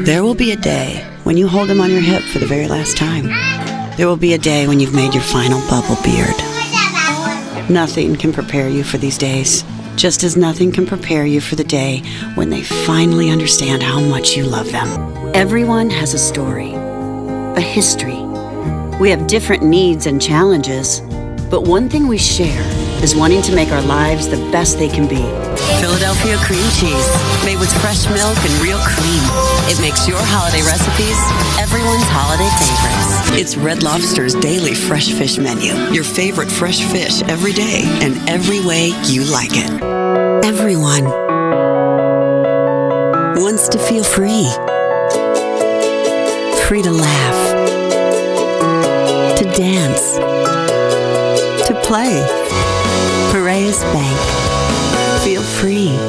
There will be a day when you hold him on your hip for the very last time. There will be a day when you've made your final bubble beard. Nothing can prepare you for these days, just as nothing can prepare you for the day when they finally understand how much you love them. Everyone has a story, a history. We have different needs and challenges, but one thing we share is wanting to make our lives the best they can be. Philadelphia cream cheese, made with fresh milk and real cream. It makes your holiday recipes everyone's holiday favorites. It's Red Lobster's daily fresh fish menu. Your favorite fresh fish every day and every way you like it. Everyone wants to feel free. Free to laugh, to dance, to play. Piraeus Bank. Feel free.